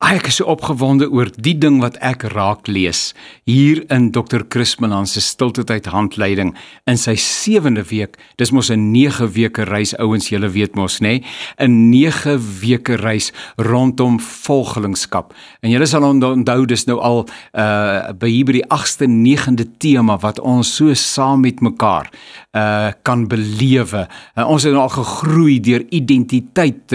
Ek is so opgewonde oor die ding wat ek raak lees, hier in Dr. Chris Malan se stiltetyd handleiding, in sy 7de week, dis mos 'n 9 weke reis, ouens, julle weet mos, nê? 'n 9 weke reis rondom volgelingskap. En julle sal onthou, dis nou al by hier by die 8ste, 9de tema, wat ons so saam met mekaar kan belewe. Ons het al gegroei deur identiteit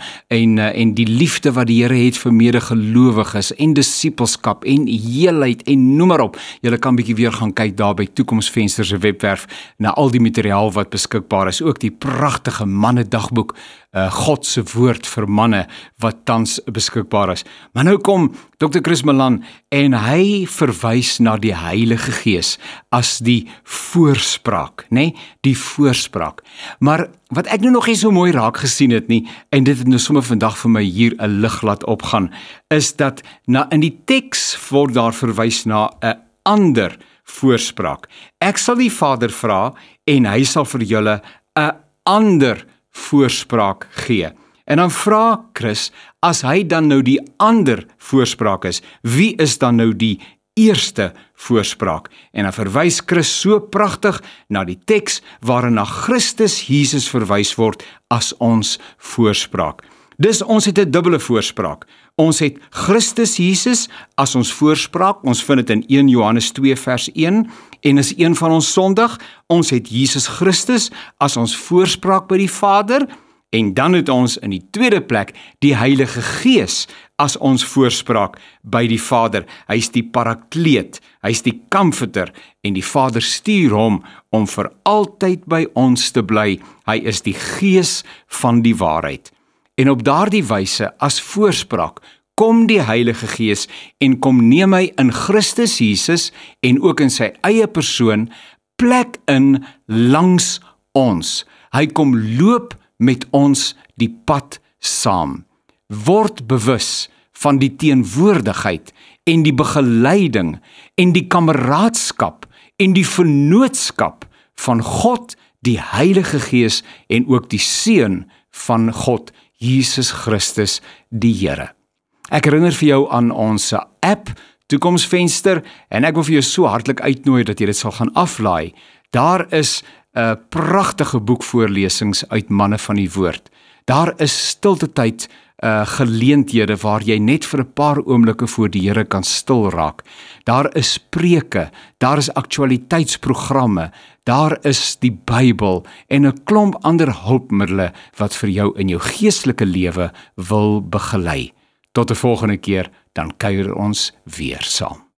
en die liefde wat die Here het vir medegelowiges en disippelskap en heelheid en noem maar op. Julle kan bietjie weer gaan kyk daar by Toekomsvenster se webwerf na al die materiaal wat beskikbaar is, ook die pragtige mannedagboek, God se woord vir manne wat tans beskikbaar is. Maar nou kom Dr. Chris Malan en hy verwys na die Heilige Gees as die voorspraak, nê? Die voorspraak. Maar wat ek nou nog nie so mooi raak gesien het nie, en dit het nou sommer vandag vir my hier 'n lig laat opgaan, is dat in die teks word daar verwys na 'n ander voorspraak. Ek sal die Vader vra en hy sal vir julle 'n ander voorspraak gee. En dan vra Chris, as hy dan nou die ander voorspraak is, wie is dan nou die eerste voorspraak? En dan verwys Chris so pragtig na die teks waarin na Christus Jesus verwys word as ons voorspraak. Dus ons het 'n dubbele voorspraak. Ons het Christus Jesus as ons voorspraak, ons vind dit in 1 Johannes 2 vers 1, en is een van ons sondig. Ons het Jesus Christus as ons voorspraak by die Vader, en dan het ons in die tweede plek die Heilige Gees as ons voorspraak by die Vader. Hy is die parakleet, hy is die comforter, en die Vader stuur hom om vir altyd by ons te bly. Hy is die Gees van die waarheid. En op daardie wyse, as voorspraak, kom die Heilige Gees en kom neem hy in Christus Jesus en ook in sy eie persoon plek in langs ons. Hy kom loop met ons die pad saam. Word bewus van die teenwoordigheid en die begeleiding en die kameraadskap en die vennootskap van God, die Heilige Gees en ook die Seun van God, Jesus Christus die Here. Ek herinner vir jou aan ons app, Toekomsvenster, en ek wil vir jou so hartlik uitnooi dat jy dit sal gaan aflaai. Daar is 'n pragtige boekvoorlesings uit manne van die woord. Daar is stiltetyd geleenthede waar jy net vir 'n paar oomblikke voor die Here kan stil raak. Daar is preke, daar is aktualiteitsprogramme, daar is die Bybel en 'n klomp ander hulpmiddels wat vir jou in jou geestelike lewe wil begelei. Tot 'n volgende keer, dan kuier ons weer saam.